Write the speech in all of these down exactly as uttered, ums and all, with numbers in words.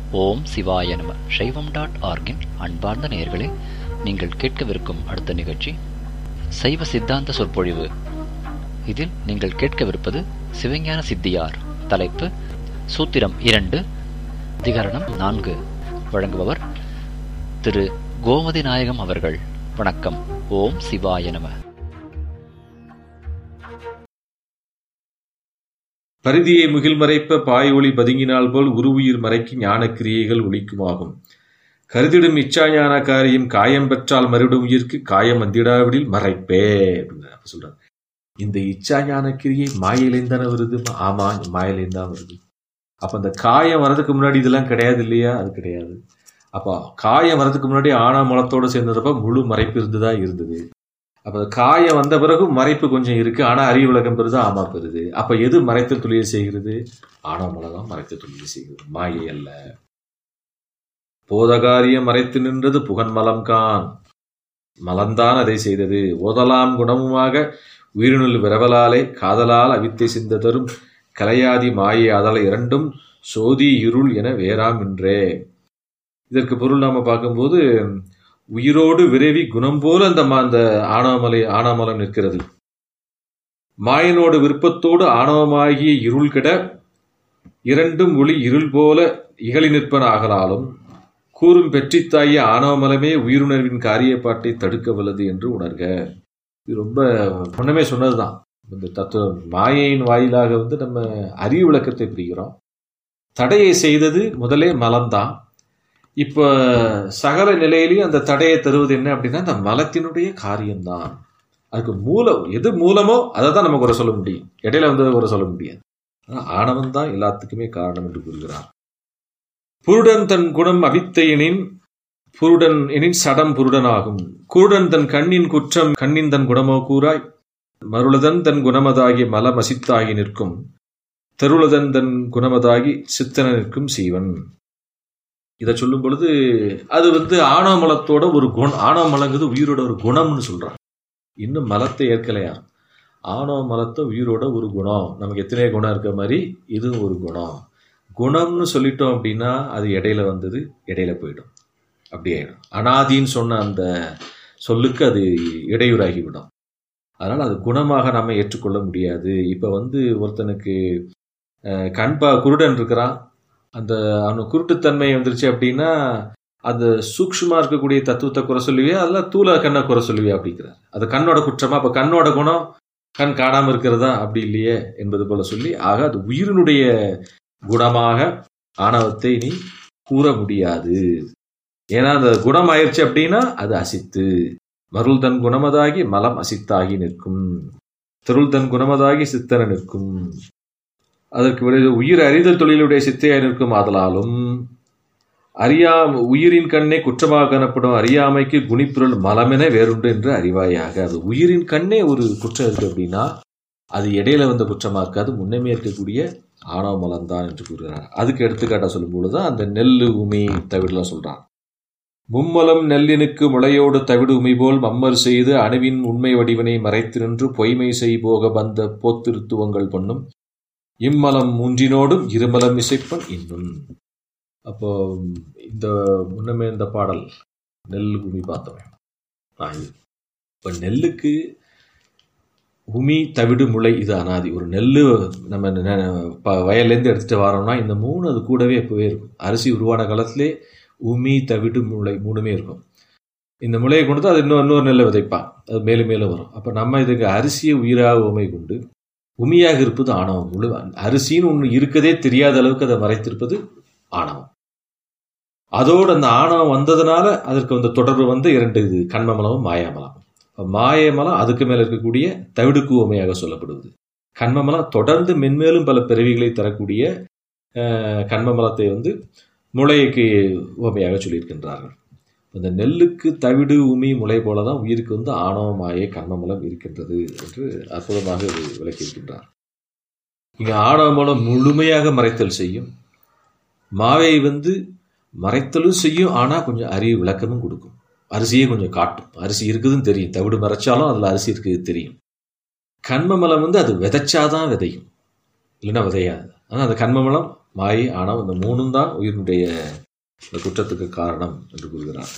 ஓம் சிவாய நம. சைவம் டாட் ஆர்கின் அன்பார்ந்த நேயர்களே, நீங்கள் கேட்கவிருக்கும் அடுத்த நிகழ்ச்சி சைவ சித்தாந்த சொற்பொழிவு. இதில் நீங்கள் கேட்கவிருப்பது சிவஞான சித்தியார். தலைப்பு சூத்திரம் இரண்டு, அதிகரணம் நான்கு. வழங்குபவர் திரு கோமதி நாயகம் அவர்கள். வணக்கம். ஓம் சிவாய நம. பரிதியை முகில் மறைப்ப பாய் ஒளி பதுங்கினால் போல் உருவுயிர் மறைக்கு ஞான கிரியைகள் ஒளிக்குமாகும். கருதிடும் இச்சா ஞான காரியம் காயம் பெற்றால் மறுவிடும் உயிர்க்கு காயம் வந்திடாவிடில் மறைப்பே அப்படின்னு சொல்றாங்க. இந்த இச்சா ஞான கிரியை மாயிலேந்தானே வருது. ஆமா, மாயிலேந்தான் வருது. அப்ப அந்த காயம் வர்றதுக்கு முன்னாடி இதெல்லாம் கிடையாது இல்லையா? அது கிடையாது. அப்ப காயம் வர்றதுக்கு முன்னாடி ஆனா மலத்தோடு சேர்ந்ததப்ப முழு மறைப்பு இருந்துதா இருந்தது. அப்ப காயம் வந்த பிறகு மறைப்பு கொஞ்சம் இருக்கு. ஆனா அறிவு விளக்கம் பெறுது, ஆமா பெறுது. அப்ப எது மறைத்தல் தொழிலை செய்கிறது? ஆணவமலம் மறைத்தல் தொழிலை செய்கிறது, மாயை அல்ல. போதகாரியம் மறைத்து நின்றது புகன்மலம் கான், மலம்தான் அதை செய்தது. ஓதலாம் குணமுமாக உயிரினுள் விரவலாலே காதலால் அவித்தை சிந்த தரும் கலையாதி மாயை அதல இரண்டும் சோதி இருள் என வேறாம் என்றே. இதற்கு பொருள் நாம பார்க்கும்போது, உயிரோடு விரைவி குணம் போல அந்த அந்த ஆணவமலை ஆணவமலம் நிற்கிறது. மாயனோடு விருப்பத்தோடு ஆணவமாகிய இருள் கெட இரண்டும் ஒளி இருள் போல இகழி நிற்பன ஆகலாலும் கூறும் பெற்றித்தாகிய ஆணவமலமே உயிருணர்வின் காரியப்பாட்டை தடுக்க வல்லது என்று உணர்க. இது ரொம்ப முன்னமே சொன்னதுதான். இந்த தத்துவம் மாயையின் வாயிலாக வந்து நம்ம அறிவு விளக்கத்தை பிரிக்கிறோம். தடையை செய்தது முதலே மலம்தான். இப்ப சகல நிலையிலையும் அந்த தடையை தருவது என்ன அப்படின்னா அந்த மலத்தினுடைய காரியம்தான். அதுக்கு மூலம் எது மூலமோ அதை தான் நம்ம குறை சொல்ல முடியும். இடையில வந்து குறை சொல்ல முடியாது. ஆணவம் தான் எல்லாத்துக்குமே காரணம் என்று கூறுகிறார். புருடன் தன் குணம் அவித்தையனின் புருடன் எனின் சடம் புருடன் ஆகும். குருடன் தன் கண்ணின் குற்றம் கண்ணின் தன் குணமோ கூறாய் மருளதன் தன் குணமதாகி மலம் அசித்தாகி நிற்கும் தெருளதன் தன் குணமதாகி சித்தன நிற்கும் சீவன். இதை சொல்லும் பொழுது அது வந்து ஆணவ மலத்தோட ஒரு குணம். ஆணவ மலங்குது உயிரோட ஒரு குணம்னு சொல்றாங்க. இன்னும் மலத்தை ஏற்கலையா. ஆணவ மலத்தை உயிரோட ஒரு குணம். நமக்கு எத்தனையோ குணம் இருக்க மாதிரி இதுவும் ஒரு குணம். குணம்னு சொல்லிட்டோம் அப்படின்னா அது இடையில வந்தது இடையில போயிடும், அப்படி ஆயிடும். அனாதின்னு சொன்ன அந்த சொல்லுக்கு அது இடையூறாகிவிடும். அதனால அது குணமாக நாம ஏற்றுக்கொள்ள முடியாது. இப்ப வந்து ஒருத்தனுக்கு கண்பா குருடன் இருக்கிறான். அந்த அவனு குருட்டுத்தன்மை வந்துருச்சு அப்படின்னா அந்த சூக்ஷ்மா இருக்கக்கூடிய தத்துவத்தை குறை சொல்லுவியா, அதெல்லாம் தூள கண்ணை குறை சொல்லுவியா அப்படிங்கிறார். அது கண்ணோட குற்றமா? அப்ப கண்ணோட குணம் கண் காணாம இருக்கிறதா? அப்படி இல்லையே என்பது போல சொல்லி, ஆக அது உயிரினுடைய குணமாக ஆணவத்தை நீ கூற முடியாது. ஏன்னா அந்த குணம் ஆயிடுச்சு அப்படின்னா அது அசித்து. மருள் தன் குணமதாகி மலம் அசித்தாகி நிற்கும், தெருள் தன் குணமதாகி சித்தன நிற்கும். அதற்கு விட உயிர் அறிதல் தொழிலுடைய சித்தையாய் நிற்கும். ஆதலாலும் அறியா உயிரின் கண்ணே குற்றமாக காணப்படும் அறியாமைக்கு குணிப்புரல் மலமென வேறுண்டு என்று அறிவாயாக. அது உயிரின் கண்ணே ஒரு குற்றம் இருக்கு அப்படின்னா அது இடையில வந்த குற்றமா இருக்காது, முன்னமே இருக்கக்கூடிய ஆணவ மலம் தான் என்று கூறுகிறார். அதுக்கு எடுத்துக்காட்டா சொல்லும் பொழுதுதான் அந்த நெல்லு உமி தவிடலாம் சொல்றான். மும்மலம் நெல்லினுக்கு முளையோடு தவிடு உமி போல் மம்மர் செய்து அணுவின் உண்மை வடிவினை மறைத்து நின்று பொய்மை செய் போக வந்த போத்திருத்துவங்கள் பண்ணும் இம்மலம் மூன்றினோடும் இருமலம் இசைப்பன் இன்னும். அப்போ இந்த முன்னமே இந்த பாடல் நெல் உமி பார்த்தவன். இப்ப நெல்லுக்கு உமி தவிடு முளை இது அனாதி. ஒரு நெல்லு நம்ம வயல்லேருந்து எடுத்துட்டு வரோம்னா இந்த மூணு அது கூடவே எப்பவே இருக்கும். அரிசி உருவான காலத்திலே உமி தவிடு முளை மூணுமே இருக்கும். இந்த முளையை கொண்டு அது இன்னும் இன்னொரு நெல்லை விதைப்பான், அது மேலும் மேலும் வரும். அப்ப நம்ம இதுக்கு அரிசியை உயிராக உமை கொண்டு உமியாக இருப்பது ஆணவம். முழு அரிசின்னு ஒன்று இருக்கதே தெரியாத அளவுக்கு அதை மறைத்திருப்பது ஆணவம். அதோடு அந்த ஆணவம் வந்ததுனால அதற்கு வந்து தொடர்பு வந்து இரண்டு இது கண்மமலமும் மாயாமலமும். மாயமலம் அதுக்கு மேல இருக்கக்கூடிய தவிடுக்கு உமையாக சொல்லப்படுவது. கண்மமலம் தொடர்ந்து மென்மேலும் பல பிறவிகளை தரக்கூடிய கண்மமலத்தை வந்து முளைக்கு உமையாக சொல்லியிருக்கின்றார்கள். அந்த நெல்லுக்கு தவிடு உமி முளை போலதான் உயிருக்கு வந்து ஆணவ மாயை கண்மமலம் இருக்கின்றது என்று அற்புதமாக விளக்கியிருக்கின்றார். இங்க ஆணவ மலம் முழுமையாக மறைத்தல் செய்யும், மாயை வந்து மறைத்தலும் செய்யும். ஆனா கொஞ்சம் அறிவு விளக்கமும் கொடுக்கும். அரிசியே கொஞ்சம் காட்டும், அரிசி இருக்குதுன்னு தெரியும். தவிடு மறைச்சாலும் அதுல அரிசி இருக்குது தெரியும். கண்மமலம் வந்து அது விதைச்சாதான் விதையும், இல்லைன்னா விதையாது. ஆனா அந்த கண்மமலம் மாயை, ஆணவம், இந்த மூணும் தான் உயிரினுடைய இந்த குற்றத்துக்கு காரணம் என்று கூறுகிறார்.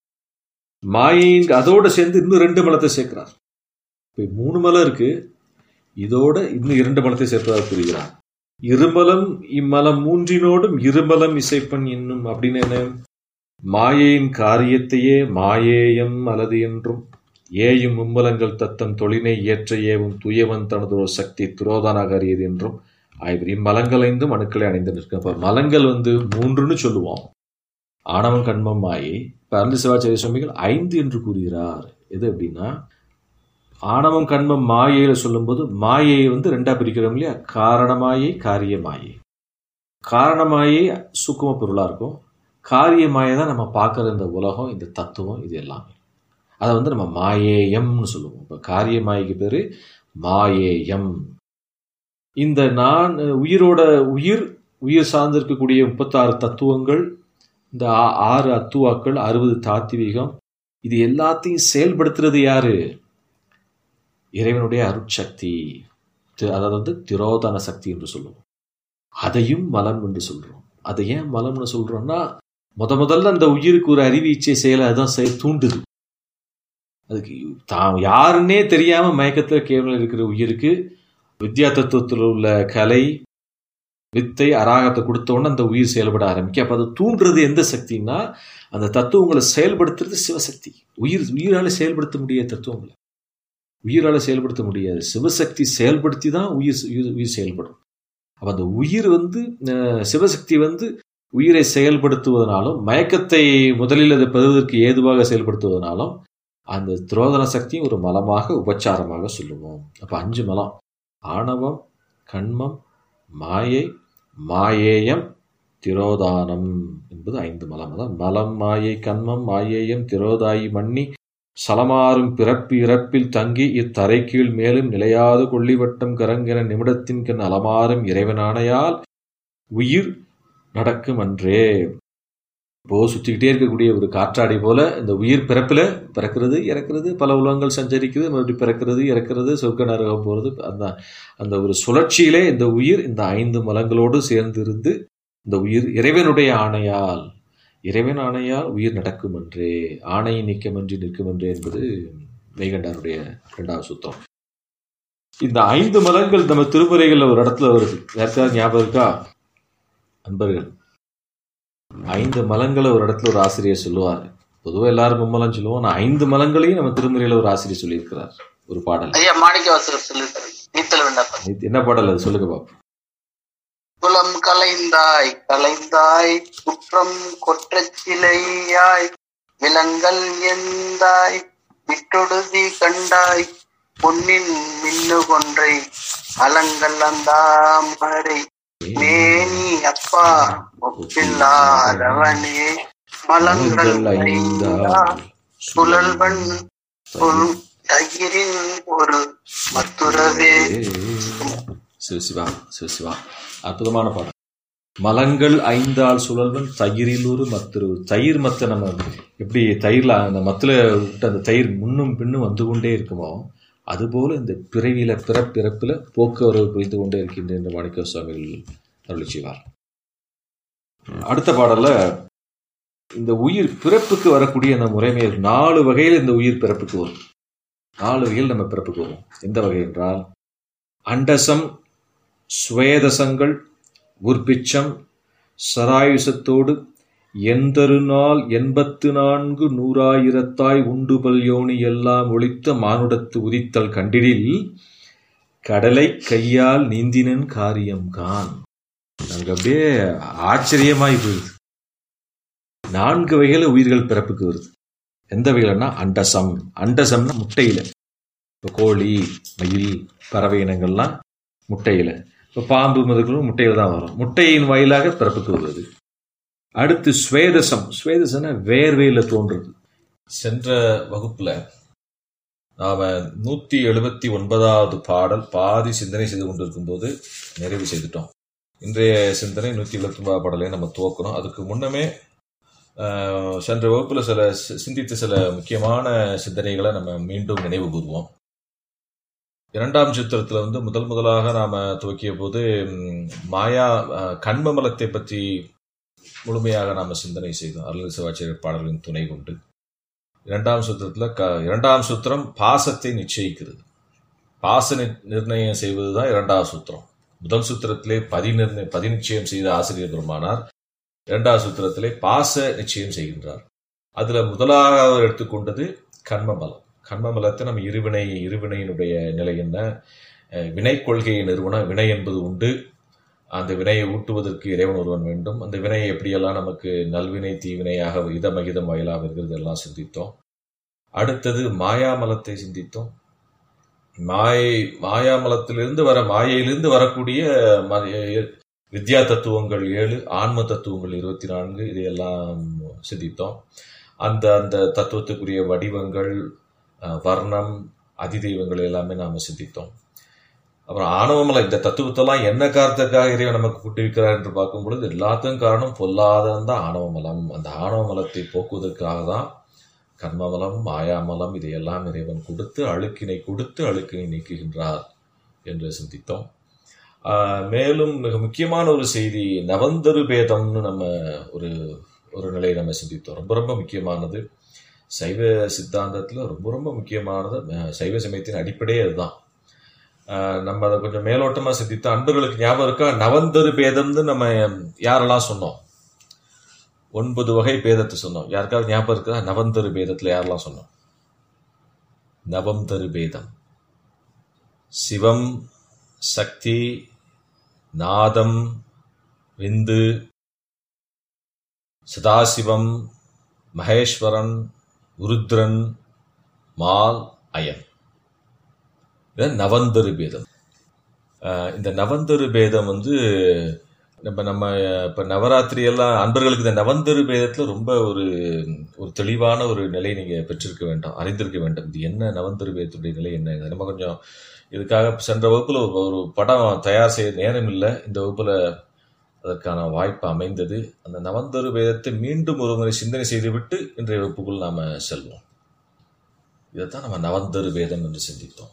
மாயின் அதோட சேர்ந்து இன்னும் ரெண்டு மலத்தை சேர்க்கிறார். இப்போ மூணு மலம் இருக்கு, இதோட இன்னும் இரண்டு மலத்தை சேர்ப்பதாக கூறுகிறார். இருமலம் இம்மலம் மூன்றினோடும் இருமலம் இசைப்பன் என்னும். அப்படின்னு என்ன? மாயையின் காரியத்தையே மாயேயம் அல்லது என்றும் ஏயும் மும்மலங்கள் தத்தம் தொழினை இயற்ற ஏவும் துயவன் தனதொரு சக்தி துரோதானாக அறியது என்றும் ஆய்வு. இம்மலங்கள் ஐந்தும் அணுக்களை அணைந்து நிற்க. மலங்கள் வந்து மூன்றுன்னு சொல்லுவோம், ஆணவம், கண்மம், மாயை. இப்ப அருள் சிவாச்சாரிய சுவாமிகள் ஐந்து என்று கூறுகிறார். எது அப்படின்னா, ஆணவம், கண்மம், மாயையில சொல்லும்போது மாயையை வந்து ரெண்டா பிரிக்கிறோம் இல்லையா? காரணமாயை, காரிய மாயை. காரணமாயை சூக்கும பொருளா இருக்கும், காரிய மாயை தான் நம்ம பார்க்குற இந்த உலகம், இந்த தத்துவம், இது எல்லாமே. அதை வந்து நம்ம மாயேயம்னு சொல்லுவோம். இப்போ காரிய மாயைக்கு பேரு மாயேயம். இந்த நான் உயிரோட உயிர் உயிர் சார்ந்திருக்கக்கூடிய முப்பத்தாறு தத்துவங்கள், இந்த ஆறு அத்துவாக்கள், அறுபது தாத்வீகம், இது எல்லாத்தையும் செயல்படுத்துறது யாரு? இறைவனுடைய அருட்சக்தி, அதாவது திரோதான சக்தி என்று சொல்லுவோம். அதையும் மலம் என்று சொல்றோம். அதை ஏன் மலம்னு சொல்றோம்னா, முத முதல்ல அந்த உயிருக்கு ஒரு அறிவீச்சை செயலை அதுதான் செயல் தூண்டுது. அதுக்கு தான் யாருன்னே தெரியாம மயக்கத்துல கேவலம் இருக்கிற உயிருக்கு வித்யா தத்துவத்தில் உள்ள கலை, வித்தை, அராகத்தை கொடுத்தோன்னு அந்த உயிர் செயல்பட ஆரம்பிக்க. அப்ப அதை தூண்டுறது எந்த சக்தின்னா, அந்த தத்துவங்களை செயல்படுத்துறது சிவசக்தி. உயிர் உயிரால செயல்படுத்த முடியாத தத்துவங்களை உயிரால செயல்படுத்த முடியாது, சிவசக்தி செயல்படுத்தி தான் உயிர் உயிர் செயல்படும். அப்ப அந்த உயிர் வந்து சிவசக்தி வந்து உயிரை செயல்படுத்துவதனாலும், மயக்கத்தை முதலில் அதை பெறுவதற்கு ஏதுவாக செயல்படுத்துவதனாலும், அந்த திரோதன சக்தியும் ஒரு மலமாக உபச்சாரமாக சொல்லுவோம். அப்ப அஞ்சு மலம்: ஆணவம், கண்மம், மாயை, மாயேயம், திரோதானம் என்பது ஐந்து மலம். அதான் மலம், மாயை, கண்மம், மாயேயம், திரோதாயி மன்னி சலமாறும் பிறப்பு இறப்பில் தங்கி இத்தரை கீழ் மேலும் நிலையாது கொள்ளிவட்டம் கரங்கென நிமிடத்தின் கண் அலமாறும் இறைவனானையால் உயிர் நடக்கும் அன்றே. இப்போ சுற்றிக்கிட்டே இருக்கக்கூடிய ஒரு காற்றாடி போல இந்த உயிர் பிறப்பில் பிறக்கிறது, இறக்கிறது, பல உலகங்கள் சஞ்சரிக்கிறது, மறுபடியும் பிறக்கிறது, இறக்கிறது, சொர்க்க நரகம் போகிறது. அந்த அந்த ஒரு சுழற்சியிலே இந்த உயிர் இந்த ஐந்து மலங்களோடு சேர்ந்து இருந்து இந்த உயிர் இறைவனுடைய ஆணையால் இறைவன் ஆணையால் உயிர் நடக்கும் என்றே, ஆணையை நீக்கமன்றி நிற்கும் என்றே என்பது மெய்கண்டாருடைய இரண்டாவது சுத்தம். இந்த ஐந்து மலங்கள் நம்ம திருமுறைகள் ஒரு இடத்துல வருது. யாருக்காவது ஞாபகம் இருக்கா அன்பர்கள்? ஐந்து மலங்களை ஒரு இடத்துல ஒரு ஆசிரியர் சொல்லுவார். பொதுவாக எல்லாரும் மும்மலம் சொல்லுவோம், ஆனால் ஐந்து மலங்களையும் நம்ம திருமுறையில ஒரு ஆசிரியர் சொல்லியிருக்கிறார். ஒரு பாடல். என்ன பாடல் அது? சொல்லுங்க பாப்போம். குலம் கலைந்தாய் கலைந்தாய் குற்றம் கொற்றச்சிலையாய் விலங்கல் எந்தாய் விட்டொடுதி கண்டாய் பொன்னின் மின்னு கொன்றை அலங்கல் அந்தாமரை மேனி அப்பா ஒப்பில்லாதவனே மலங்கள் சுழல்வன் தகிரின் ஒரு மத்துரவே. சிவசிவா சிவசிவா அற்புதமான பாடம். மலங்கள் ஐந்தாள் சுழல்வன் தயிரில் ஒரு மத்துரு. தயிர் மத்தை நம்ம எப்படி தயிர்ல அந்த மத்துல விட்டு அந்த தயிர் முன்னும் பின்னும் வந்து கொண்டே இருக்குமோ, அதுபோல இந்த பிறவியில பிறப்பிறப்புல போக்குவரவு புரிந்து கொண்டே இருக்கின்ற இந்த மாணிக்க சுவாமிகள் அருளி செய்வார். அடுத்த பாடல்ல இந்த உயிர் பிறப்புக்கு வரக்கூடிய அந்த முறைமை நாலு வகையில் இந்த உயிர் பிறப்புக்கு வரும். நாலு வகையில் நம்ம பிறப்புக்கு வரும். எந்த வகை என்றால், அண்டசம், சுவேதசங்கள், உற்பிச்சம், சராயுசத்தோடு எந்தரு நாள் எண்பத்து நான்கு நூறாயிரத்தாய் உண்டு பல்யோனி எல்லாம் ஒழித்த மானுடத்து உதித்தல் கண்டிடில் கடலை கையால் நீந்தினன் காரியம் கான். நமக்கு அப்படியே ஆச்சரியமாய் போயிடுது. நான்கு வகையில உயிர்கள் பிறப்புக்கு வருது. எந்த வகையிலன்னா, அண்டசம். அண்டசம்னா முட்டையில. இப்போ கோழி, மயில், பறவை இனங்கள்லாம் முட்டையில. இப்போ பாம்பு முதல்களும் முட்டையில தான் வரும். முட்டையின் வாயிலாக பிறப்புக்கு வருவது. அடுத்து ஸ்வேதசம். ஸ்வேதசம்னா வேர்வையில தோன்றுறது. சென்ற வகுப்புல நாம நூத்தி எழுபத்தி ஒன்பதாவது பாடல் பாதி சிந்தனை செய்து கொண்டிருக்கும் போது நிறைவு செய்துட்டோம். இன்றைய சிந்தனை நூத்தி எழுபத்தி ஒன்பதாவது பாடலையும் நம்ம துவக்கணும். அதுக்கு முன்னமே சென்ற வகுப்புல சில சிந்தித்த சில முக்கியமான சிந்தனைகளை நம்ம மீண்டும் நினைவு கூறுவோம். இரண்டாம் சூத்திரத்துல வந்து முதல் முதலாக நாம துவக்கிய போது மாயா கண்மமலத்தை பற்றி முழுமையாக நாம சிந்தனை செய்தோம் அருள் சிவாச்சாரிய பாடல்களின் துணை கொண்டு. இரண்டாம் சூத்திரத்துல க இரண்டாம் சூத்திரம் பாசத்தை நிச்சயிக்கிறது. பாச நிர்ணயம் செய்வதுதான் இரண்டாவது சூத்திரம். முதல் சூத்திரத்திலே பதி நிர்ணய பதி நிச்சயம் செய்த ஆசிரியர் பெருமானார் இரண்டாவது சூத்திரத்திலே பாச நிச்சயம் செய்கின்றார். அதுல முதலாக அவர் எடுத்துக்கொண்டது கண்மமலம். கண்மமலத்தை நம்ம இருவினை இருவினையினுடைய நிலை என்ன, வினை கொள்கையை நிறுவன வினை என்பது உண்டு, அந்த வினையை ஊட்டுவதற்கு இறைவன் ஒருவன் வேண்டும், அந்த வினையை எப்படியெல்லாம் நமக்கு நல்வினை தீவினையாக இதமகிதம் வயலாக இருக்கிறது எல்லாம் சிந்தித்தோம். அடுத்தது மாயாமலத்தை சிந்தித்தோம். மாயை மாயாமலத்திலிருந்து வர மாயையிலிருந்து வரக்கூடிய வித்யா தத்துவங்கள் ஏழு, ஆன்ம தத்துவங்கள் இருபத்தி நான்கு, இதையெல்லாம் சிந்தித்தோம். அந்த அந்த தத்துவத்துக்குரிய வடிவங்கள், வர்ணம், அதிதெய்வங்கள் எல்லாமே நாம சிந்தித்தோம். அப்புறம் ஆணவமலம், இந்த தத்துவத்தெல்லாம் என்ன காரணத்துக்காக இறைவன் நமக்கு கூட்டுவிக்கிறார் என்று பார்க்கும் பொழுது எல்லாத்துக்கும் காரணம் பொல்லாததான் தான் ஆணவமலம். அந்த ஆணவமலத்தை போக்குவதற்காக தான் கர்மமலம், மாயாமலம் இதையெல்லாம் இறைவன் கொடுத்து அழுக்கினை கொடுத்து அழுக்கினை நீக்குகின்றார் என்று சிந்தித்தோம். மேலும் மிக முக்கியமான ஒரு செய்தி நவந்தரு பேதம்னு நம்ம ஒரு ஒரு நிலையை நம்ம சிந்தித்தோம். ரொம்ப ரொம்ப முக்கியமானது. சைவ சித்தாந்தத்தில் ரொம்ப ரொம்ப முக்கியமானது, சைவ சமயத்தின் அடிப்படையே அதுதான். நம்ம அதை கொஞ்சம் மேலோட்டமாக சிந்தித்தோம். அன்பர்களுக்கு ஞாபகம் இருக்கா, நவந்தரு பேதம்னு நம்ம யாரெல்லாம் சொன்னோம்? ஒன்பது வகை பேதத்தை சொன்னோம். யாருக்காவது ஞாபகம் இருக்கா? நவந்தரு பேதத்தில் யாரெல்லாம் சொன்னோம்? நவம் தரு பேதம் சிவம், சக்தி, நாதம், விந்து, சதாசிவம், மகேஸ்வரன், உருத்ரன், மால், அயன். நவந்தரு பேதம். இந்த நவந்தரு பேதம் வந்து நம்ம நம்ம இப்போ நவராத்திரி எல்லாம் அன்பர்களுக்கு இந்த நவந்தரு பேதத்தில் ரொம்ப ஒரு ஒரு தெளிவான ஒரு நிலை நீங்கள் பெற்றிருக்க வேண்டும், அறிந்திருக்க வேண்டும். இது என்ன நவந்தரு பேதத்துடைய நிலை என்ன? நம்ம கொஞ்சம் இதுக்காக சென்ற வகுப்பில் ஒரு படம் தயார் செய்ய நேரம் இல்லை. இந்த வகுப்பில் அதற்கான வாய்ப்பு அமைந்தது. அந்த நவந்தரு பேதத்தை மீண்டும் ஒரு முறை சிந்தனை செய்துவிட்டு இன்றைய வகுப்புக்குள் நாம் செல்வோம். இதைத்தான் நம்ம நவந்தரு பேதம் என்று சிந்தித்தோம்.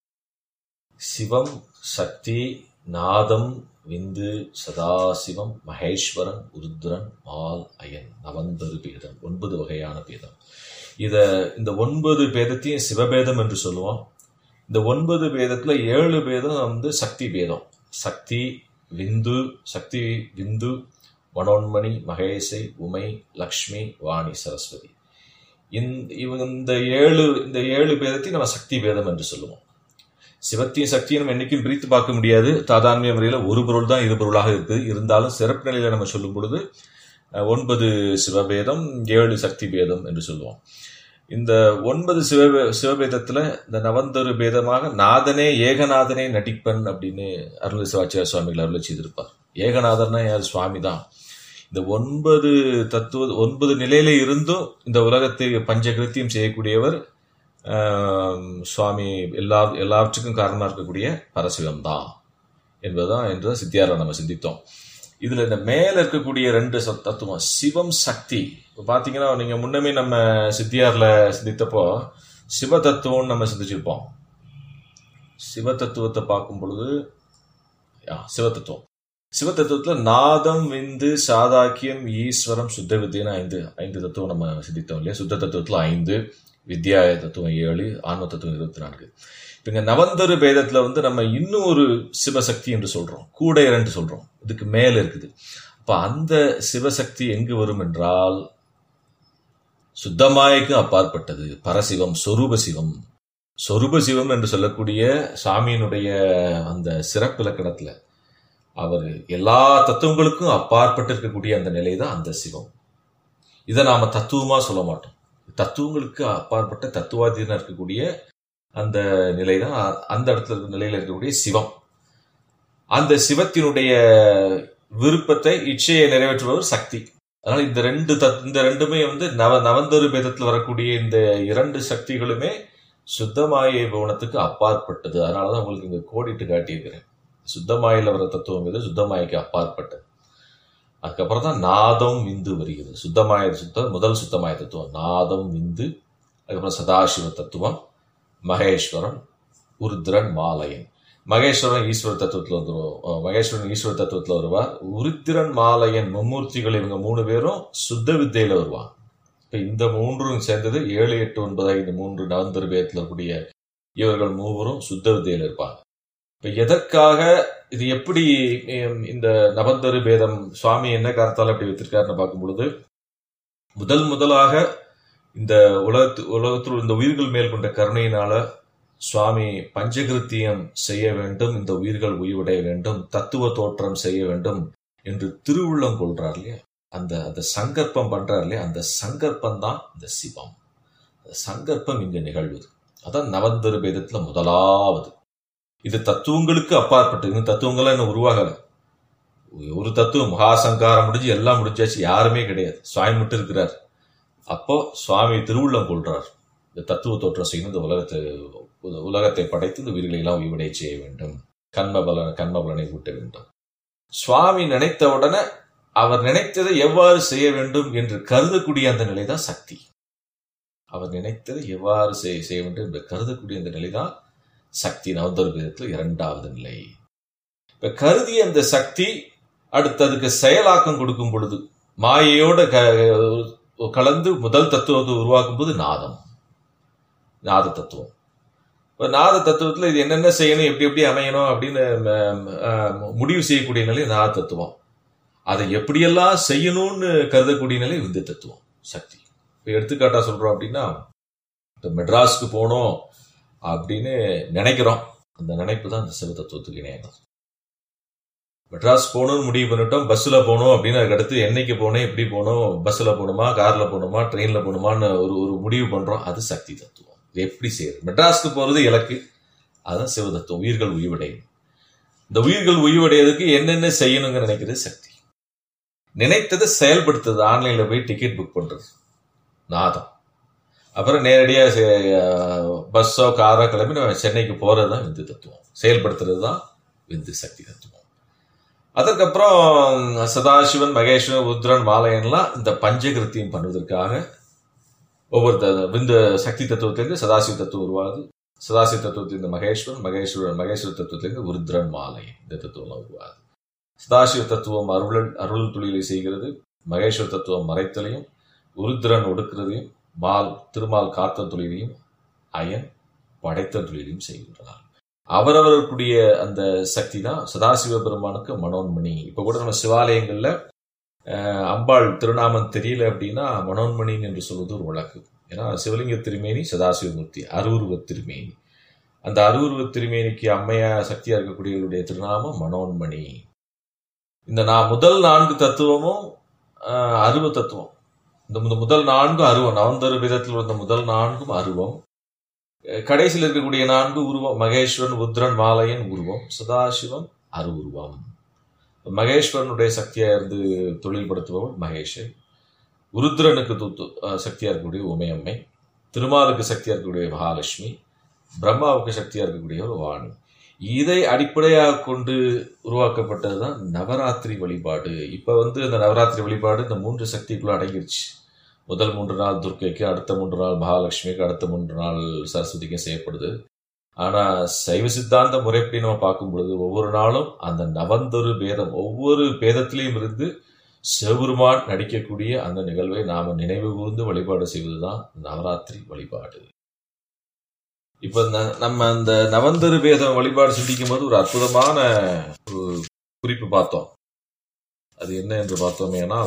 சிவம், சக்தி, நாதம், விந்து, சதாசிவம், மகேஸ்வரன், உருத்ரன், மால், அயன். நவந்தரு பேதம், ஒன்பது வகையான பேதம். இத இந்த ஒன்பது பேதத்தையும் சிவபேதம் என்று சொல்லுவோம். இந்த ஒன்பது பேதத்துல ஏழு பேதம் வந்து சக்தி பேதம். சக்தி, விந்து, சக்தி விந்து, மனோன்மணி, மகேசை, உமை, லக்ஷ்மி, வாணி, சரஸ்வதி. இந்த ஏழு இந்த ஏழு பேதத்தையும் நம்ம சக்தி பேதம் என்று சொல்லுவோம். சிவத்தையும் சக்தியும் நம்ம என்னைக்கும் பிரித்து பார்க்க முடியாது. சாதாரண முறையில் ஒரு பொருள் தான் இரு பொருளாக இருக்குது. இருந்தாலும் சிறப்பு நிலையில நம்ம சொல்லும் பொழுது ஒன்பது சிவபேதம், ஏழு சக்தி பேதம் என்று சொல்லுவோம். இந்த ஒன்பது சிவ சிவபேதத்துல இந்த நவந்தரு பேதமாக நாதனே ஏகநாதனே நடிப்பன் அப்படின்னு அருள் சிவாச்சாரிய சுவாமிகள் அருள் செய்திருப்பார். ஏகநாதர்னா யார்? சுவாமி தான். இந்த ஒன்பது தத்துவ ஒன்பது நிலையில இருந்தும் இந்த உலகத்தை பஞ்சகிருத்தியம் செய்யக்கூடியவர் சுவாமி. எல்லா எல்லாவற்றுக்கும் காரணமாக இருக்கக்கூடிய பரசிவம் தான் என்பதுதான் என்று சித்தியாரில் நம்ம சிந்தித்தோம். இதுல இந்த மேல இருக்கக்கூடிய ரெண்டு தத்துவம் சிவம், சக்தி. இப்போ பார்த்தீங்கன்னா நீங்க முன்னமே நம்ம சித்தியாரில் சிந்தித்தப்போ சிவ தத்துவம்னு நம்ம சிந்திச்சிருப்போம். சிவ தத்துவத்தை பார்க்கும் பொழுது சிவ தத்துவம் சிவ தத்துவத்துல நாதம், விந்து, சாதாக்கியம், ஈஸ்வரம், சுத்த வித்தியன்னு ஐந்து ஐந்து தத்துவம் நம்ம சிந்தித்தோம் இல்லையா? சுத்த தத்துவத்துல ஐந்து, வித்யா தத்துவம் ஏழு, ஆன்ம தத்துவம் இருபத்தி நான்கு. இப்போ இங்க நவந்தரு பேதத்துல வந்து நம்ம இன்னும் ஒரு சிவசக்தி என்று சொல்றோம், கூட இரண்டு சொல்றோம், இதுக்கு மேல இருக்குது. அப்ப அந்த சிவசக்தி எங்கு வரும் என்றால் சுத்தமாய்க்கு அப்பாற்பட்டது பரசிவம், சொரூப சிவம். சொரூப சிவம் என்று சொல்லக்கூடிய சாமியினுடைய அந்த சிறப்பு இலக்கணத்துல அவர் எல்லா தத்துவங்களுக்கும் அப்பாற்பட்டு இருக்கக்கூடிய அந்த நிலை தான் அந்த சிவம். இதை நாம தத்துவமா சொல்ல மாட்டோம். தத்துவங்களுக்கு அப்பாற்பட்ட தத்துவாதீனா இருக்கக்கூடிய அந்த நிலை தான் அந்த இடத்துல நிலையில இருக்கக்கூடிய சிவம். அந்த சிவத்தினுடைய விருப்பத்தை, இச்சையை நிறைவேற்றுபவர் சக்தி. அதனால இந்த ரெண்டு இந்த ரெண்டுமே வந்து நவ நவந்தரு பேதத்தில் வரக்கூடிய இந்த இரண்டு சக்திகளுமே சுத்தமாய பவனத்துக்கு அப்பாற்பட்டது. அதனாலதான் உங்களுக்கு இங்க கோடிட்டு காட்டியிருக்கிறேன். சுத்தமாயில வர தத்துவம் இது சுத்தமாய்க்கு அப்பாற்பட்டது. அதுக்கப்புறம் தான் நாதம், விந்து வருகிறது. சுத்தமாய சுத்த முதல் சுத்தமாய தத்துவம் நாதம், விந்து. அதுக்கப்புறம் சதாசிவ தத்துவம், மகேஸ்வரன், உருத்ரன் மாலையன். மகேஸ்வரன் ஈஸ்வர தத்துவத்தில் வந்துருவோம். மகேஸ்வரன் ஈஸ்வர தத்துவத்தில் வருவார். உருத்திரன் மாலையன் மும்மூர்த்திகள் இவங்க மூணு பேரும் சுத்த வித்தையில வருவாங்க. இப்ப இந்த மூன்றும் சேர்ந்தது ஏழு எட்டு ஒன்பது ஐந்து மூன்று நவந்தர் பேதத்தில் இருக்கக்கூடிய இவர்கள் மூவரும் சுத்த வித்தையில இருப்பாங்க. இப்ப எதற்காக இது எப்படி இந்த நவந்தரு பேதம் சுவாமி என்ன காரணத்தால் அப்படி வைத்திருக்காருன்னு பார்க்கும் பொழுது, முதல் முதலாக இந்த உலகத்து உலகத்தில் இந்த உயிர்கள் மேல் கொண்ட கருணையினால சுவாமி பஞ்சகிருத்தியம் செய்ய வேண்டும், இந்த உயிர்கள் உயிர்வடைய வேண்டும், தத்துவ தோற்றம் செய்ய வேண்டும் என்று திருவுள்ளம் கொள்றார் இல்லையா, அந்த அந்த சங்கற்பம் பண்றார் இல்லையா, அந்த சங்கற்பம் தான் இந்த சிவம். அந்த சங்கற்பம் இங்க நிகழ்வுது. அதான் நவந்தரு பேதத்துல முதலாவது. இது தத்துவங்களுக்கு அப்பாற்பட்டு, இந்த தத்துவங்கள்லாம் இன்னும் உருவாகல. ஒரு தத்துவம் மகாசங்காரம் முடிஞ்சு எல்லாம் முடிஞ்சாச்சு, யாருமே கிடையாது, சுவாமி மட்டும் இருக்கிறார். அப்போ சுவாமி திருவுள்ளம் கொள்றார், இந்த தத்துவ தோற்றம் செய்யணும், இந்த உலகத்தை உலகத்தை படைத்து இந்த உயிர்களை எல்லாம் உயிர்வடை செய்ய வேண்டும், கண்ம பலன கண்ம பலனை ஊட்ட வேண்டும். சுவாமி நினைத்த உடனே அவர் நினைத்ததை எவ்வாறு செய்ய வேண்டும் என்று கருதக்கூடிய அந்த நிலைதான் சக்தி. அவர் நினைத்ததை எவ்வாறு செய்ய செய்ய வேண்டும் என்று கருதக்கூடிய அந்த நிலைதான் சக்தி. நவந்தர் பேதத்தில் இரண்டாவது நிலை. இப்ப கருதிய அந்த சக்தி அடுத்ததுக்கு செயலாக்கம் கொடுக்கும் பொழுது மாயையோட கலந்து முதல் தத்துவத்தை உருவாக்கும் போது நாதம், நாத தத்துவம். இப்போ நாத தத்துவத்தில் இது என்னென்ன செய்யணும், எப்படி எப்படி அமையணும் அப்படின்னு முடிவு செய்யக்கூடிய நிலை நாத தத்துவம். அதை எப்படியெல்லாம் செய்யணும்னு கருதக்கூடிய நிலை விந்து தத்துவம், சக்தி. இப்போ எடுத்துக்காட்டா சொல்றோம் அப்படின்னா, இப்போ மெட்ராஸ்க்கு போகணும் அப்படின்னு நினைக்கிறோம், அந்த நினைப்பு தான் அந்த சிவ தத்துவத்துக்கு இணையானது. மெட்ராஸ் போகணும்னு முடிவு பண்ணிட்டோம், பஸ்ஸில் போகணும் அப்படின்னு அதுக்கடுத்து என்னைக்கு போகணும், எப்படி போகணும், பஸ்ஸில் போகணுமா காரில் போகணுமா ட்ரெயினில் போகணுமான்னு ஒரு ஒரு முடிவு பண்ணுறோம், அது சக்தி தத்துவம். இது எப்படி செய்யுது? மெட்ராஸ்க்கு போகிறது இலக்கு, அதுதான் சிவ தத்துவம். உயிர்கள் உயிர்வடையும். இந்த உயிர்கள் உயிர்வடையதுக்கு என்னென்ன செய்யணுங்க நினைக்கிறது சக்தி. நினைத்ததை செயல்படுத்துறது, ஆன்லைனில் போய் டிக்கெட் புக் பண்ணுறது நாதம். அப்புறம் நேரடியாக பஸ்ஸோ காரோ கிளம்பி நம்ம சென்னைக்கு போகிறது தான் விந்து தத்துவம். செயல்படுத்துறது தான் விந்து சக்தி தத்துவம். அதற்கப்புறம் சதாசிவன் மகேஸ்வரன் ருத்ரன் மாலையன்லாம் இந்த பஞ்சகிருத்தியம் பண்ணுவதற்காக ஒவ்வொரு விந்து சக்தி தத்துவத்திலிருந்து சதாசிவ தத்துவம் உருவாகுது. சதாசிவ தத்துவத்திலிருந்து மகேஸ்வரன், மகேஸ்வரன் மகேஸ்வர தத்துவத்திலிருந்து ருத்ரன் மாலையன், இந்த தத்துவம்லாம் உருவாகுது. சதாசிவ தத்துவம் அருள் அருள் தொழிலை செய்கிறது, மகேஸ்வர தத்துவம் மறைத்தலையும், உருத்ரன் ஒடுக்கிறதையும், மால் திருமால் காத்த தொழிலையும், அயன் படைத்த தொழிலையும் செய்கின்றனர். அவரவர்களுடைய அந்த சக்தி தான் சதாசிவ பெருமானுக்கு மனோன்மணி. இப்ப கூட நம்ம சிவாலயங்கள்ல அம்பாள் திருநாமம் தெரியல அப்படின்னா மனோன்மணின்னு என்று சொல்வது ஒரு வழக்கு. ஏன்னா சிவலிங்க திருமேனி சதாசிவமூர்த்தி, அருவுருவ திருமேனி. அந்த அருவுருவ திருமேனிக்கு அம்மையா சக்தியா இருக்கக்கூடியவருடைய திருநாமம் மனோன்மணி. இந்த நான் முதல் நான்கு தத்துவமும் அருவ தத்துவம். இந்த முதல் நான்கு அருவம், நவந்தரு விதத்தில் வந்த முதல் நான்கும் அருவம். கடைசியில் இருக்கக்கூடிய நான்கு உருவம், மகேஸ்வரன் ருத்ரன் மாலையன் உருவம், சதாசிவம் அருவுருவம். மகேஸ்வரனுடைய சக்தியா இருந்து தொழில்படுத்துபவன் மகேஷன், உருத்ரனுக்கு சக்தியா இருக்கக்கூடிய உமையம்மை, திருமாலுக்கு சக்தியா இருக்கக்கூடிய மகாலட்சுமி, பிரம்மாவுக்கு சக்தியா இருக்கக்கூடிய ஒரு வாணி. இதை அடிப்படையாக கொண்டு உருவாக்கப்பட்டதுதான் நவராத்திரி வழிபாடு. இப்ப வந்து இந்த நவராத்திரி வழிபாடு இந்த மூன்று சக்திக்குள்ள அடங்கிருச்சு. முதல் மூன்று நாள் துர்க்கைக்கு, அடுத்த மூன்று நாள் மகாலட்சுமிக்கு, அடுத்த மூன்று நாள் சரஸ்வதிக்கும் செய்யப்படுது. ஆனா சைவ சித்தாந்த முறைப்படி நம்ம பார்க்கும் பொழுது ஒவ்வொரு நாளும் அந்த நவந்தொரு பேதம், ஒவ்வொரு பேதத்திலையும் இருந்து சிவபெருமான் நடிக்கக்கூடிய அந்த நிகழ்வை நாம நினைவு கூர்ந்து வழிபாடு செய்வதுதான் நவராத்திரி வழிபாடு. இப்ப நம்ம அந்த நவந்தரு பேதம் வழிபாடு சிந்திக்கும் போது ஒரு அற்புதமான ஒரு குறிப்பு பார்த்தோம். அது என்ன என்று பார்த்தோமேனா,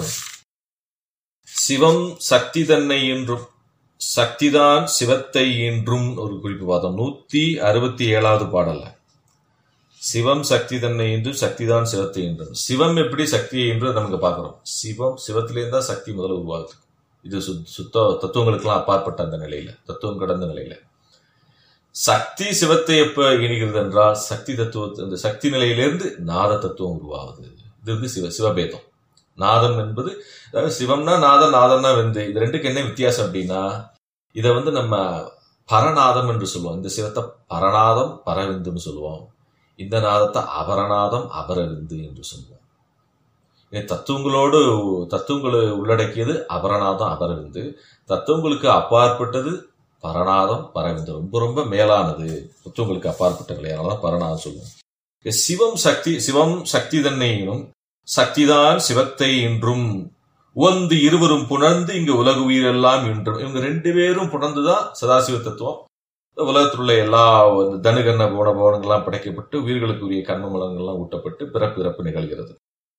சிவம் சக்தி தன்னை என்றும் சக்திதான் சிவத்தை என்றும் ஒரு குறிப்பு பார்த்தோம். நூத்தி அறுபத்தி ஏழாவது பாடல்ல சிவம் சக்தி தன்னை என்றும் சக்திதான் சிவத்தை என்றும். சிவம் எப்படி சக்தியை என்று நமக்கு பார்க்கிறோம். சிவம் சிவத்திலேருந்து தான் சக்தி முதல்ல உருவாகுது. இது சுத்த தத்துவங்களுக்கெல்லாம் அப்பாற்பட்ட அந்த நிலையில, தத்துவம் கடந்த நிலையில சக்தி சிவத்தை எப்ப இணைகிறது என்றால் சக்தி தத்துவ அந்த சக்தி நிலையிலிருந்து நாத தத்துவம் உருவாகுது. இது வந்து சிவ சிவபேதம். நாதம் என்பது, அதாவது சிவம்னா நாதம், நாதம்னா வெந்து. இது ரெண்டுக்கு என்ன வித்தியாசம் அப்படின்னா, இதை வந்து நம்ம பரநாதம் என்று சொல்லுவோம். இந்த சிவத்தை பரநாதம் பரவிந்துன்னு சொல்லுவோம். இந்த நாதத்தை அபரநாதம் அபரவிந்து என்று சொல்லுவோம். தத்துவங்களோடு தத்துவங்களை உள்ளடக்கியது அபரநாதம் அபரவிந்து. தத்துவங்களுக்கு அப்பாற்பட்டது பரநாதம் பரவிந்து ரொம்ப ரொம்ப மேலானது, புத்தங்களுக்கு அப்பாற்பட்ட நிலை. அதனாலதான் பரநாதம் சொல்லுவோம். சிவம் சக்தி, சிவம் சக்தி தன்னையினும் சக்திதான் சிவத்தை இன்றும் உவந்து இருவரும் புணர்ந்து இங்கு உலக உயிரெல்லாம் இன்றும். இவங்க ரெண்டு பேரும் புணர்ந்துதான் சதாசிவ தத்துவம். உலகத்தில் உள்ள எல்லா தனுகர்ண போன பவனங்கள்லாம் படைக்கப்பட்டு உயிர்களுக்கு உரிய கர்ம மலங்கள்லாம் ஊட்டப்பட்டு பிறப்பு இறப்பு நிகழ்கிறது.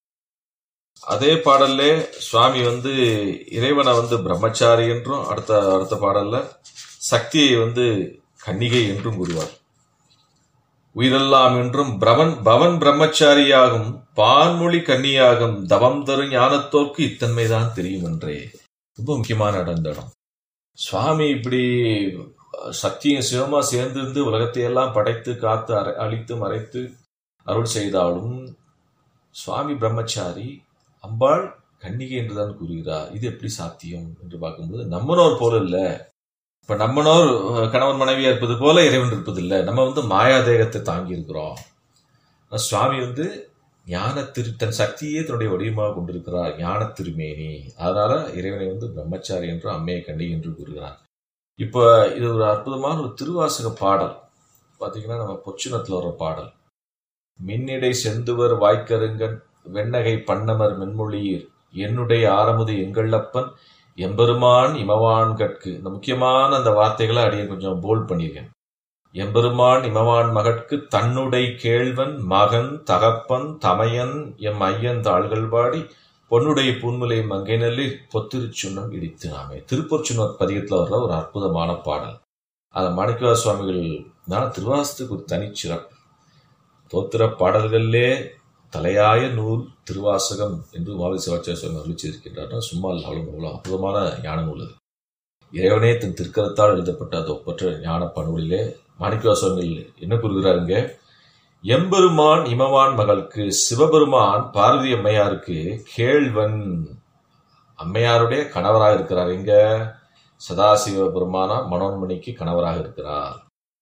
அதே பாடல்ல சுவாமி வந்து இறைவனை வந்து பிரம்மச்சாரி என்றும், அடுத்த அடுத்த பாடல்ல சக்தியை வந்து கன்னிகை என்றும் கூறுவார். உயிரெல்லாம் என்றும் பிரவன் பவன் பிரம்மச்சாரியாகும் பான்மொழி கன்னியாகும் தவம் தரும் ஞானத்தோர்க்கு இத்தன்மைதான் தெரியும் என்றே. ரொம்ப முக்கியமான இடம் இந்த இடம். சுவாமி இப்படி சக்தியும் சிவமா சேர்ந்திருந்து உலகத்தை எல்லாம் படைத்து காத்து அரை அழித்து மறைத்து அருள் செய்தாலும் சுவாமி பிரம்மச்சாரி, அம்பாள் கன்னிகை என்றுதான் கூறுகிறார். இது எப்படி சாத்தியம் என்று பார்க்கும்போது, நம்மனோர் போல இல்ல. இப்ப நம்மனோர் கணவன் மனைவியா இருப்பது போல இறைவன் இருப்பது இல்லை. நம்ம வந்து மாயாதேகத்தை தாங்கி இருக்கிறோம். சுவாமி வந்து ஞான திரு தன் சக்தியே தன்னுடைய வடிவமாக கொண்டிருக்கிறார், ஞான திருமேனி. அதனால இறைவனை வந்து பிரம்மச்சாரி என்றும் அம்மையை கன்னிகை என்று கூறுகிறார். இப்ப இது ஒரு அற்புதமான ஒரு திருவாசக பாடல். பாத்தீங்கன்னா நம்ம பொச்சுனத்துல வர பாடல். மின்னிடை செந்துவர் வாய்க்கருங்கன் வெண்ணகை பண்ணமர் மென்மொழியீர் என்னுடைய ஆரமுது எங்களப்பன் எம்பெருமான் இமவான் கட்கு. இந்த முக்கியமான அந்த வார்த்தைகளை அடியே கொஞ்சம் போல்ட் பண்ணியிருக்கேன். எம்பெருமான் இமவான் மகட்கு தன்னுடை கேள்வன் மகன் தகப்பன் தமையன் எம் ஐயன் தாள்கள் பாடி பொன்னுடைய பூன்முலை மங்கை நல்லில் பொத்திருச்சுன்னம் இடித்து நாமே. திருப்பொற்சுன்னர் பதிகத்துல வர்ற ஒரு அற்புதமான பாடல். அந்த மாணிக்கவா சுவாமிகள் தான் திருவாசத்துக்கு ஒரு தனிச்சிறப்பு. தோத்திர பாடல்களிலே தலையாய நூல் திருவாசகம் என்று மாவி சிவாச்சாரிய சுவாமி அருளிச்சிருக்கின்றார். சும்மா அவ்வளவு அவ்வளவு அற்புதமான ஞான நூல் அது. இறைவனே தன் திருக்கரத்தால் எழுதப்பட்ட அது ஒப்பற்ற ஞான பண்புகளிலே மாணிக்கவா சுவாமிகள் என்ன கூறுகிறாருங்க? எம்பெருமான் இமவான் மகளுக்கு சிவபெருமான் பார்வதி அம்மையாருக்கு கேள்வன், அம்மையாருடைய கணவராக இருக்கிறார். எங்க? சதாசிவ பெருமானா மனோன்மணிக்கு கணவராக இருக்கிறார்.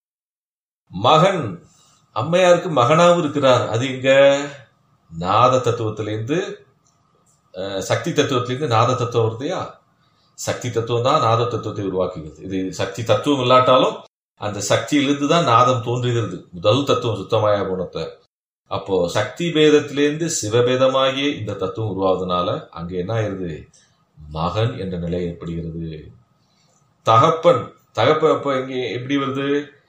மகன், அம்மையாருக்கு மகனாகவும் இருக்கிறார். அது இங்க நாத தத்துவத்திலிருந்து சக்தி தத்துவத்திலிருந்து நாத தத்துவம் வருதையா? சக்தி தத்துவம் தான் நாத தத்துவத்தை உருவாக்குகிறது. இது சக்தி தத்துவம் இல்லாட்டாலும் அந்த சக்தியிலிருந்து தான் நாதம் தோன்றுகிறது. முதல் தத்துவம் சுத்தமாய குணத்தை. அப்போ சக்தி பேதத்திலிருந்து சிவபேதமாகிய இந்த தத்துவம் உருவாவதுனால அங்க என்ன ஆயிருது? மகன் என்ற நிலை ஏற்படுகிறது. தகப்பன், தகப்பன் அப்ப இங்க எப்படி வருது?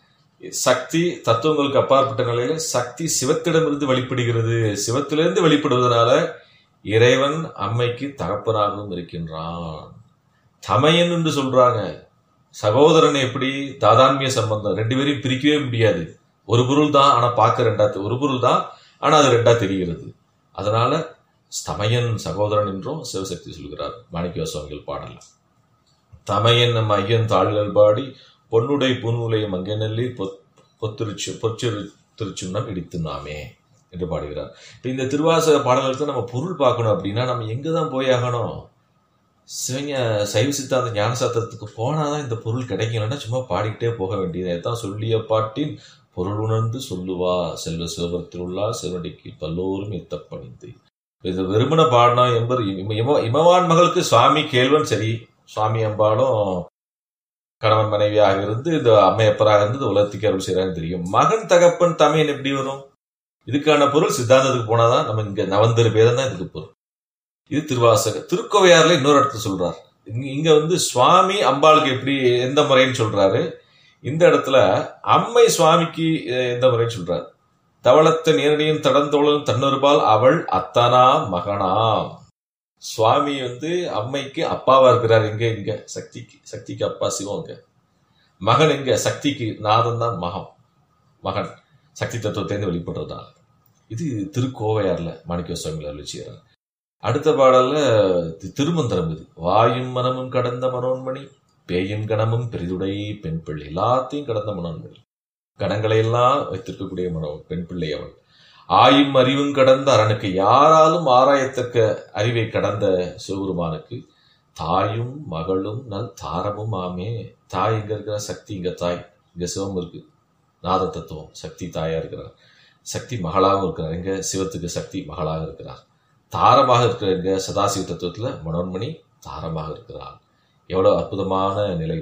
சக்தி தத்துவங்களுக்கு அப்பாற்பட்ட நிலையில சக்தி சிவத்திடமிருந்து வெளிப்படுகிறது. சிவத்திலிருந்து வெளிப்படுவதனால இறைவன் அம்மைக்கு தகப்பனாகவும் இருக்கின்றான். தமையன் என்று சொல்றாங்க. சகோதரன் எப்படி? தாதான்மிய சம்பந்தம், ரெண்டு பேரையும் பிரிக்கவே முடியாது. ஒரு பொருள் தான், ஆனா பார்க்க ரெண்டா, ஒரு பொருள் தான் ஆனா அது ரெண்டா தெரிகிறது. அதனால தமையன் சகோதரன் என்றும் சிவசக்தி சொல்கிறார் மாணிக்கவா சுவாமிகள் பாடல. தமையன் நம்ம ஐயன் தாள்கள் பாடி பொன்னுடை பூன்முலை மங்கை நல்லி பொத்திருச்சு பொச்சிரு திருச்சுன்னம் இடித்து நாமே என்று பாடுகிறார். இப்ப இந்த திருவாசக பாடல்களுக்கு நம்ம பொருள் பார்க்கணும் அப்படின்னா நம்ம எங்கதான் போய் ஆகணும்? சிவஞ சைவ சித்தாந்த ஞான சாத்திரத்துக்கு போனாதான் இந்த பொருள் கிடைக்கலன்னா சும்மா பாடிக்கிட்டே போக வேண்டியது. தான் சொல்லிய பாட்டின் பொருள் உணர்ந்து சொல்லுவா செல்வ சிவபுரத்தில் உள்ளா சிவனடிக்கு பல்லோரும் எத்தப்பணிந்து. இது வெறுமன பாடணும். எம்பர் இமவான் மகளுக்கு சுவாமி கேள்வன் சரி, சுவாமி அம்பாலும் கணவன் மனைவியாக இருந்து இந்த அம்மையப்பராக இருந்து உலகத்துக்கு அருள் செய்யறான்னு தெரியும். மகன் தகப்பன் தமையன் எப்படி வரும்? இதுக்கான பொருள் சித்தாந்தத்துக்கு போனாதான் நம்ம இங்க நவந்திரு பேதம் தான் இதுக்கு பொருள். இது திருவாசக. திருக்கோவையாறுல இன்னொரு இடத்துல சொல்றாரு. இங்க வந்து சுவாமி அம்பாளுக்கு எப்படி எந்த முறைன்னு சொல்றாரு. இந்த இடத்துல அம்மை சுவாமிக்கு எந்த முறைன்னு சொல்றாரு. தவளத்த நேரடியும் தடந்தோளும் தன்னொருபால் அவள் அத்தனா மகனாம். சுவாமி வந்து அம்மைக்கு அப்பாவா இருக்கிறார். எங்க? இங்க சக்திக்கு, சக்திக்கு அப்பா சிவம். இங்க மகன் எங்க? சக்திக்கு நாதன் தான் மகம், மகன் சக்தி தத்துவத்திலிருந்து வெளிப்படுறதுனால. இது திருக்கோவையாறுல மாணிக்கவா சுவாமிகள் அருளி செய்யறார். அடுத்த பாடல்ல திருமந்திரம். இது வாயும் மனமும் கடந்த மனோன்மணி பேயும் கணமும் பெரிதுடை பெண் பிள்ளை. எல்லாத்தையும் கடந்த மனோன்மணி, கணங்களை எல்லாம் வைத்திருக்கக்கூடிய மனோ பெண் பிள்ளை அவள். ஆயும் அறிவும் கடந்த அரணுக்கு, யாராலும் ஆராயத்தக்க அறிவை கடந்த சிவபெருமானுக்கு தாயும் மகளும் நல் தாரமும் ஆமே. தாய் இங்க இருக்கிற சக்தி, இங்க தாய், இங்க சிவம் இருக்கு. நாத தத்துவம் சக்தி தாயா இருக்கிறார், சக்தி மகளாகவும் இருக்கிறார். இங்க சிவத்துக்கு சக்தி மகளாக இருக்கிறார். தாரமாக இருக்கிற சதாசிவ தத்துவத்துல மனோன்மணி தாரமாக இருக்கிறார். எவ்வளவு அற்புதமான நிலை பாருங்க.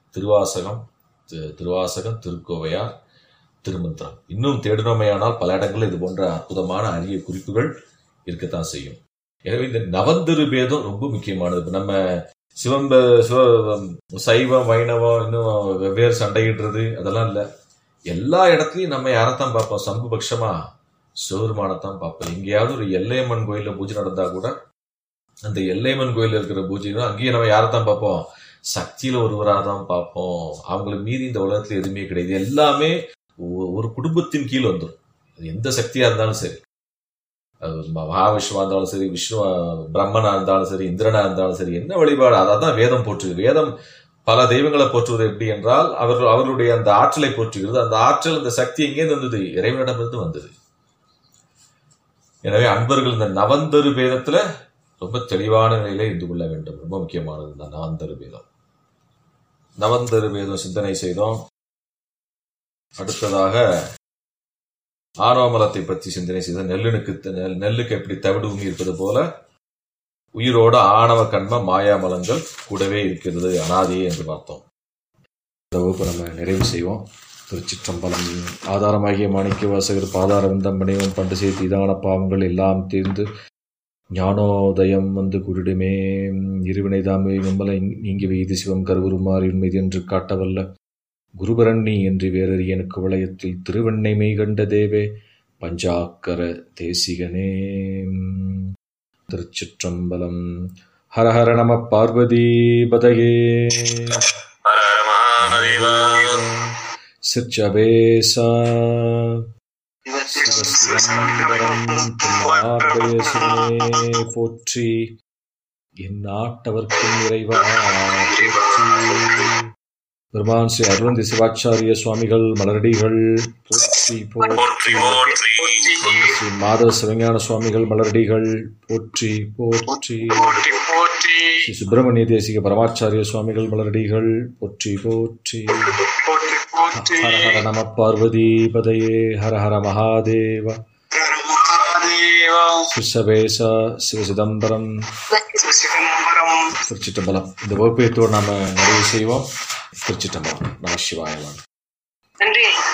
திருவாசகம், திருவாசகம், திருக்கோவையார், திருமந்திரம். இன்னும் தேடினோமையானால் பல இடங்களில் இது போன்ற அற்புதமான அரிய குறிப்புகள் இருக்கத்தான் செய்யும். எனவே இந்த நவந்தரு பேதம் ரொம்ப முக்கியமானது. இப்ப நம்ம சிவம்ப சிவ சைவம் வைணவம் இன்னும் வெவ்வேறு சண்டையிடுறது அதெல்லாம் இல்லை. எல்லா இடத்துலையும் நம்ம யாரைத்தான் பார்ப்போம்? சம்பு பட்சமா சிவபெருமானத்தான் பார்ப்போம். எங்கேயாவது ஒரு எல்லையம்மன் கோயிலில் பூஜை நடந்தா கூட அந்த எல்லையம்மன் கோயிலில் இருக்கிற பூஜைகளும் அங்கேயும் நம்ம யாரைத்தான் பார்ப்போம்? சக்தியில ஒருவராக தான் பார்ப்போம். அவங்களுக்கு மீறி இந்த உலகத்துல எதுவுமே கிடையாது. எல்லாமே ஒரு குடும்பத்தின் கீழ் வந்துடும். அது எந்த சக்தியா இருந்தாலும் சரி, அது மகாவிஷ்ணுவா இருந்தாலும் சரி, விஷ்ணு பிரம்மனா இருந்தாலும் சரி, இந்திரனா இருந்தாலும் சரி, என்ன வழிபாடு அதான் வேதம் போற்றுது. வேதம் பல தெய்வங்களை போற்றுவது எப்படி என்றால் அவர்கள் அவர்களுடைய அந்த ஆற்றலை போற்றுகிறது. அந்த ஆற்றல், அந்த சக்தி எங்கேருந்து வந்தது? இறைவனிடமிருந்து வந்தது. எனவே அன்பர்கள் இந்த நவந்தரு பேதத்துல ரொம்ப தெளிவான நிலையில இருந்து கொள்ள வேண்டும். ரொம்ப முக்கியமானது இந்த நவந்தரு பேதம். நவந்தரு பேதம் சிந்தனை செய்தோம். அடுத்ததாக ஆணவமலத்தை பற்றி சிந்தனை செய்த நெல்லுனுக்கு நெல்லுக்கு எப்படி தவிடு உமி இருப்பது போல உயிரோட ஆணவ கண்ம மாயாமலங்கள் கூடவே இருக்கிறது, அனாதியே என்று பார்த்தோம். இந்த வகுப்பு நம்ம நிறைவு செய்வோம். திருச்சிற்றம்பலம். ஆதாரமாகிய மாணிக்க வாசகர் பாதாரவிந்தம் பணிவும் பண்டு சேர்த்து இதான பாவங்கள் எல்லாம் தீர்ந்து ஞானோதயம் வந்து குருடுமே இருவினை தாமே நம்மளை நீங்கி வைத்து சிவம் கருவுருமாறி உண்மைது என்று காட்டவல்ல குருபரண்ணி என்று வேறறி எனக்கு வளையத்தில் திருவெண்ணை மெய் கண்ட தேவே பஞ்சாக்கர தேசிகனே. திருச்சிற்றம்பலம். ஹரஹர நம பார்வதி பதகே சிற்சபேசா போற்றி. என் நாட்டவர்க்கும் இறைவா பெருமான் ஸ்ரீ அருளந்தி சிவாச்சாரிய சுவாமிகள் மலரடிகள் போற்றி போற்றி. ஸ்ரீ மாதவ சிவஞான சுவாமிகள் மலரடிகள் போற்றி போற்றி. ஸ்ரீ சுப்பிரமணிய தேசிக பரமாச்சாரிய சுவாமிகள் மலரடிகள் போற்றி போற்றி. ஹர ஹர நம பார்வதி பதையே ஹர ஹர மகாதேவ. சிசபேச சிவ சிதம்பரம். திருச்சிற்றம்பலம். இந்த வகுப்பையத்தோடு நாம நிறைவு செய்வோம். திருச்சிற்றம்பலம். நம சிவாய. நன்றி.